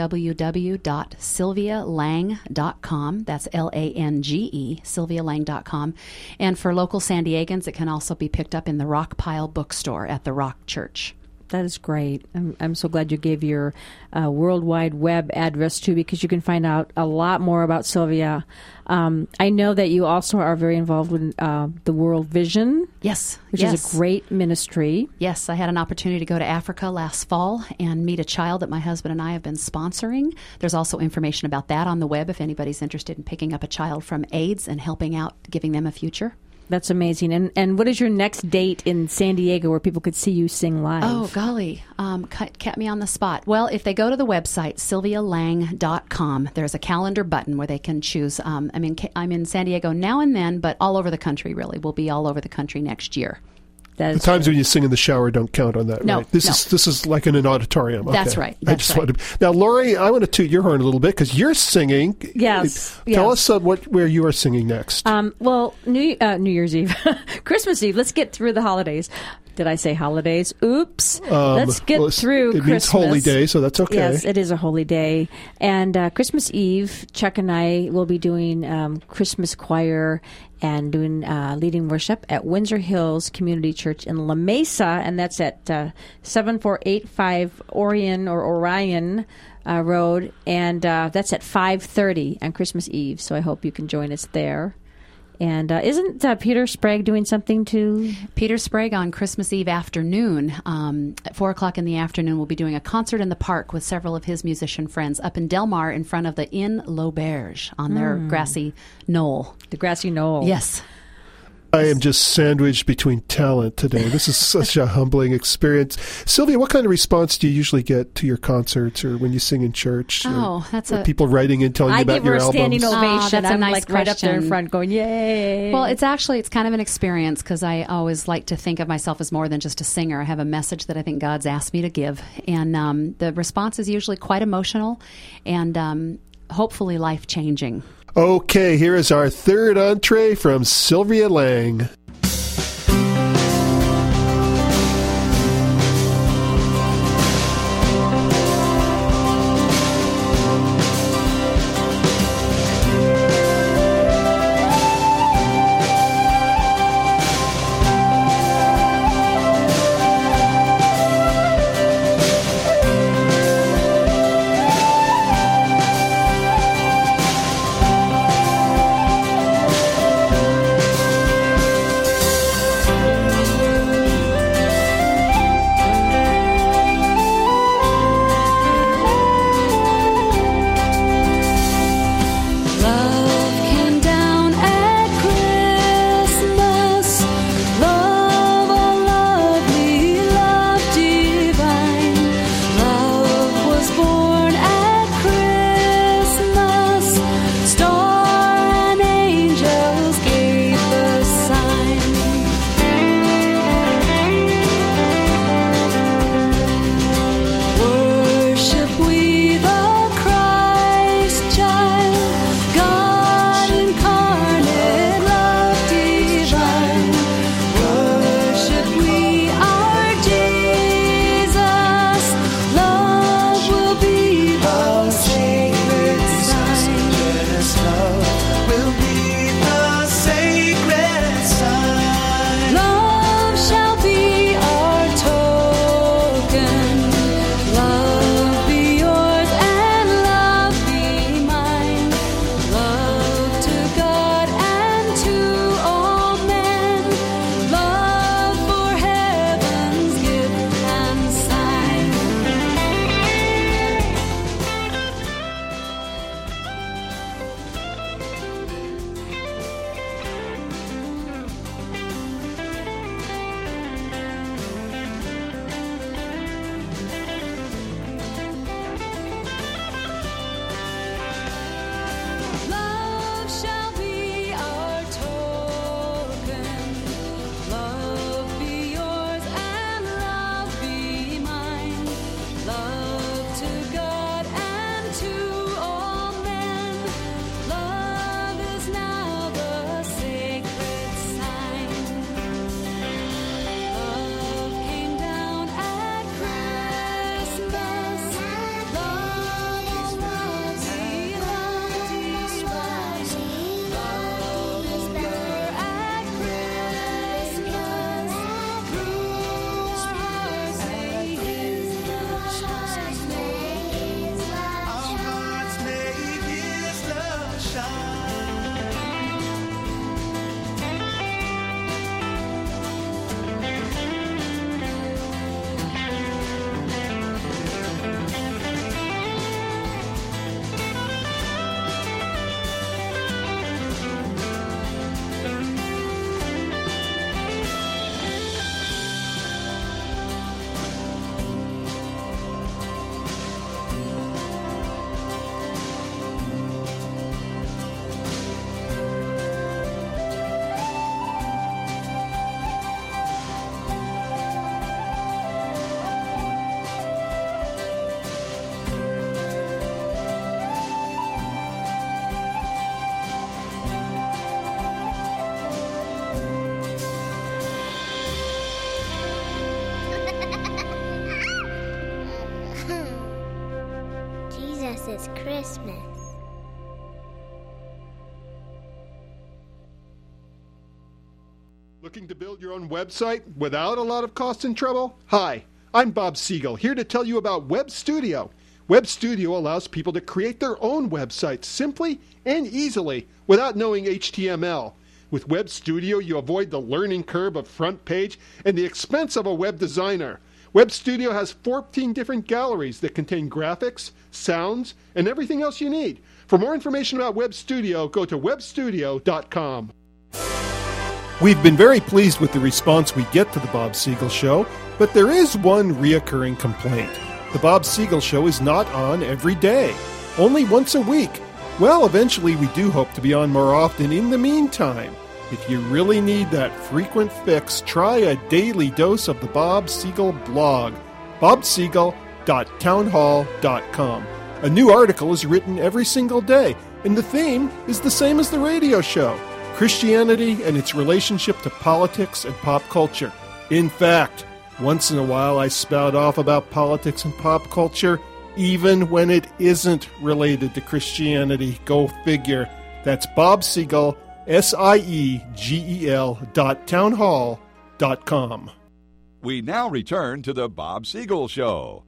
www.sylvialang.com. That's Lange, sylvialang.com. And for local San Diegans, it can also be picked up in the Rock Pile bookstore at the Rock Church. That is great. I'm so glad you gave your World Wide Web address too, because you can find out a lot more about Sylvia. I know that you also are very involved with the World Vision. Yes. Which is a great ministry. Yes, I had an opportunity to go to Africa last fall and meet a child that my husband and I have been sponsoring. There's also information about that on the web if anybody's interested in picking up a child from AIDS and helping out, giving them a future. That's amazing. And what is your next date in San Diego where people could see you sing live? Oh, golly. Kept me on the spot. Well, if they go to the website, sylvialang.com, there's a calendar button where they can choose. I'm in San Diego now and then, but all over the country, really. We'll be all over the country next year. The times when you sing in the shower don't count on that, no, right? This is like in an auditorium. Okay. That's right. That's right. Now, Lori, I want to toot your horn a little bit because you're singing. Yes. Tell us where you are singing next. Well, New Year's Eve, Christmas Eve. Let's get through the holidays. Did I say holidays? Oops. Let's get through Christmas. It means holy day, so that's okay. Yes, it is a holy day. And Christmas Eve, Chuck and I will be doing Christmas choir and doing leading worship at Windsor Hills Community Church in La Mesa, and that's at 7485 Orion Road, and that's at 5:30 on Christmas Eve. So I hope you can join us there. And isn't Peter Sprague doing something too? Peter Sprague on Christmas Eve afternoon, at 4 o'clock in the afternoon, will be doing a concert in the park with several of his musician friends up in Del Mar in front of the Inn L'Auberge on their grassy knoll. The grassy knoll. Yes. I am just sandwiched between talent today. This is such a humbling experience. Sylvia, what kind of response do you usually get to your concerts or when you sing in church? That's people writing in telling you about your albums? I give her a standing ovation. That's a nice question. Right up there in front going, yay. Well, it's kind of an experience because I always like to think of myself as more than just a singer. I have a message that I think God's asked me to give. And the response is usually quite emotional and hopefully life-changing. Okay, here is our third entree from Sylvia Lang. Jesus is Christmas. Looking to build your own website without a lot of cost and trouble? Hi, I'm Bob Siegel, here to tell you about Web Studio. Web Studio allows people to create their own websites simply and easily without knowing HTML. With Web Studio, you avoid the learning curve of front page and the expense of a web designer. Web Studio has 14 different galleries that contain graphics, sounds, and everything else you need. For more information about Web Studio, go to webstudio.com. We've been very pleased with the response we get to The Bob Siegel Show, but there is one reoccurring complaint. The Bob Siegel Show is not on every day, only once a week. Well, eventually we do hope to be on more often. In the meantime, if you really need that frequent fix, try a daily dose of the Bob Siegel blog, bobsiegel.townhall.com. A new article is written every single day, and the theme is the same as the radio show: Christianity and its relationship to politics and pop culture. In fact, once in a while I spout off about politics and pop culture, even when it isn't related to Christianity. Go figure. That's Bob Siegel, SIEGEL.townhall.com. We now return to the Bob Siegel Show.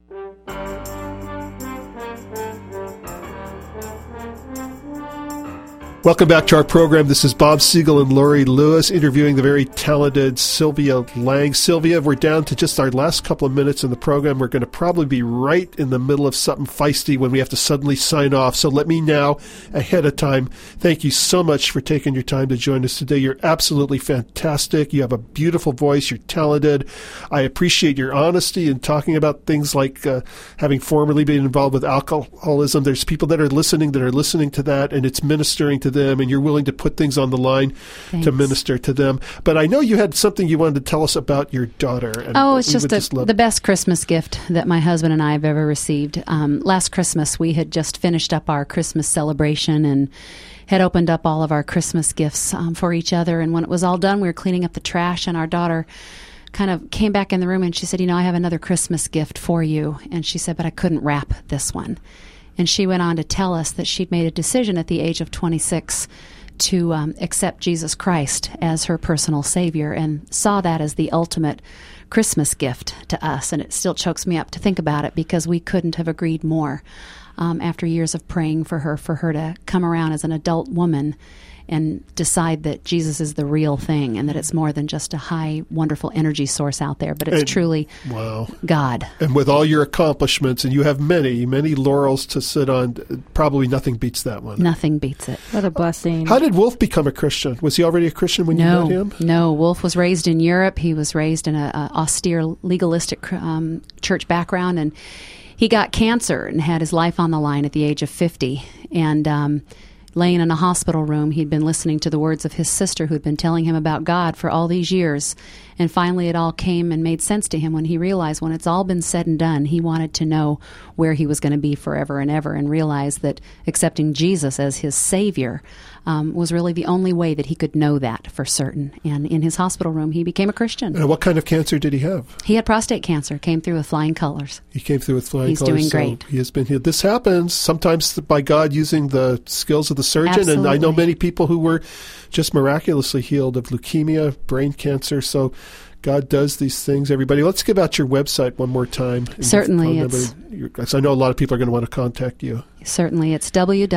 Welcome back to our program. This is Bob Siegel and Lori Lewis interviewing the very talented Sylvia Lang. Sylvia, we're down to just our last couple of minutes in the program. We're going to probably be right in the middle of something feisty when we have to suddenly sign off. So let me now, ahead of time, thank you so much for taking your time to join us today. You're absolutely fantastic. You have a beautiful voice. You're talented. I appreciate your honesty in talking about things like having formerly been involved with alcoholism. There's people that are listening to that, and it's ministering to them, and you're willing to put things on the line to minister to them. But I know you had something you wanted to tell us about your daughter. And it's just the best Christmas gift that my husband and I have ever received. Last Christmas, we had just finished up our Christmas celebration and had opened up all of our Christmas gifts for each other. And when it was all done, we were cleaning up the trash, and our daughter kind of came back in the room and she said, I have another Christmas gift for you. And she said, but I couldn't wrap this one. And she went on to tell us that she'd made a decision at the age of 26 to accept Jesus Christ as her personal Savior, and saw that as the ultimate Christmas gift to us. And it still chokes me up to think about it, because we couldn't have agreed more after years of praying for her to come around as an adult woman and decide that Jesus is the real thing, and that it's more than just a high, wonderful energy source out there, but it's truly God. And with all your accomplishments, and you have many, many laurels to sit on, probably nothing beats that one. Nothing beats it. What a blessing. How did Wolf become a Christian? Was he already a Christian when you met him? No, Wolf was raised in Europe. He was raised in an austere, legalistic church background, and he got cancer and had his life on the line at the age of 50. And laying in a hospital room, he'd been listening to the words of his sister who'd been telling him about God for all these years. And finally it all came and made sense to him when he realized, when it's all been said and done, he wanted to know where he was going to be forever and ever, and realized that accepting Jesus as his Savior was really the only way that he could know that for certain. And in his hospital room, he became a Christian. And what kind of cancer did he have? He had prostate cancer, came through with flying colors. He came through with flying He's colors. He's doing great. He has been healed. This happens sometimes by God using the skills of the surgeon. Absolutely. And I know many people who were just miraculously healed of leukemia, brain cancer. So God does these things, everybody. Let's give out your website one more time. Certainly. Because I know a lot of people are going to want to contact you. Certainly. It's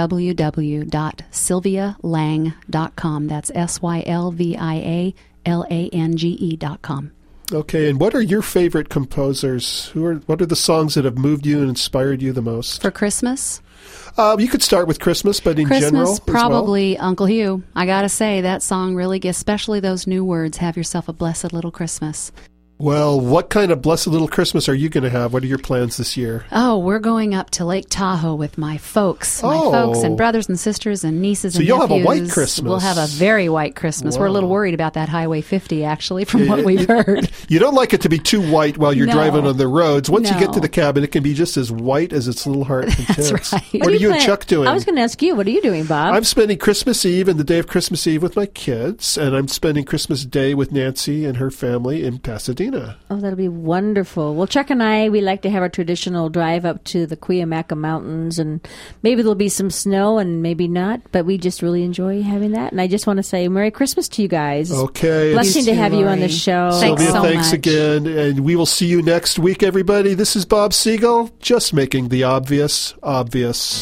www.sylvialang.com. That's SYLVIALANGE.com. Okay, and what are your favorite composers? What are the songs that have moved you and inspired you the most? For Christmas? You could start with Christmas, but in general Christmas, probably Uncle Hugh. I got to say, that song really gets, especially those new words, have yourself a blessed little Christmas. Well, what kind of blessed little Christmas are you going to have? What are your plans this year? Oh, we're going up to Lake Tahoe with my folks. My folks and brothers and sisters and nieces and nephews. So you'll have a white Christmas. We'll have a very white Christmas. Wow. We're a little worried about that Highway 50, actually, from what we've heard. You don't like it to be too white while you're driving on the roads. Once you get to the cabin, it can be just as white as its little heart contents. That's right. What are you and Chuck doing? I was going to ask you, what are you doing, Bob? I'm spending Christmas Eve and the day of Christmas Eve with my kids, and I'm spending Christmas Day with Nancy and her family in Pasadena. Pasadena. Oh, that'll be wonderful. Well, Chuck and I, we like to have our traditional drive up to the Cuyamaca Mountains, and maybe there'll be some snow and maybe not, but we just really enjoy having that. And I just want to say Merry Christmas to you guys. Okay. Blessing to have you on the show. Sylvia, thanks again. And we will see you next week, everybody. This is Bob Siegel, just making the obvious obvious.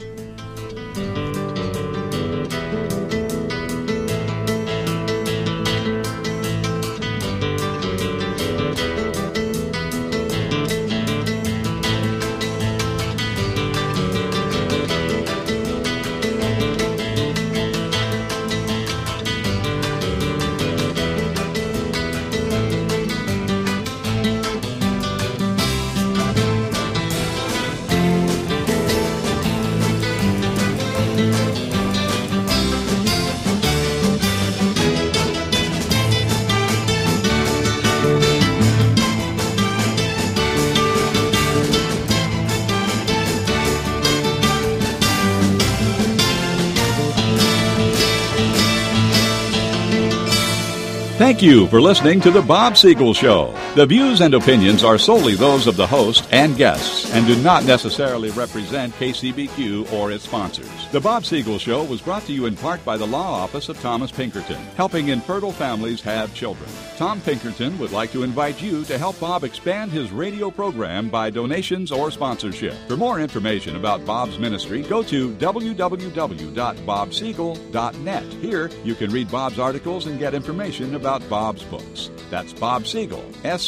Thank you for listening to The Bob Siegel Show. The views and opinions are solely those of the host and guests and do not necessarily represent KCBQ or its sponsors. The Bob Siegel Show was brought to you in part by the Law Office of Thomas Pinkerton, helping infertile families have children. Tom Pinkerton would like to invite you to help Bob expand his radio program by donations or sponsorship. For more information about Bob's ministry, go to www.bobsiegel.net. Here, you can read Bob's articles and get information about Bob's books. That's Bob Siegel,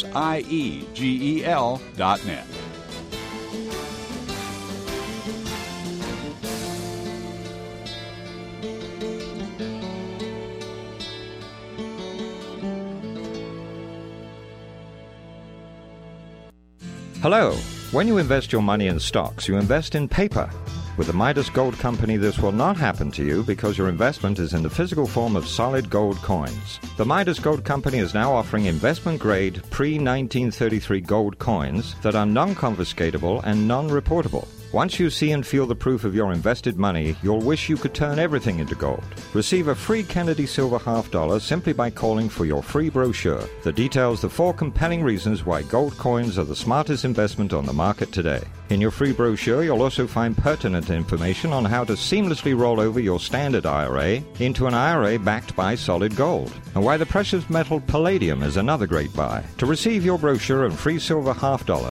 SIEGEL.net. Hello. When you invest your money in stocks, you invest in paper. With the Midas Gold Company, this will not happen to you because your investment is in the physical form of solid gold coins. The Midas Gold Company is now offering investment-grade pre-1933 gold coins that are non-confiscatable and non-reportable. Once you see and feel the proof of your invested money, you'll wish you could turn everything into gold. Receive a free Kennedy Silver $half simply by calling for your free brochure that details the 4 compelling reasons why gold coins are the smartest investment on the market today. In your free brochure, you'll also find pertinent information on how to seamlessly roll over your standard IRA into an IRA backed by solid gold, and why the precious metal palladium is another great buy. To receive your brochure and free silver $half,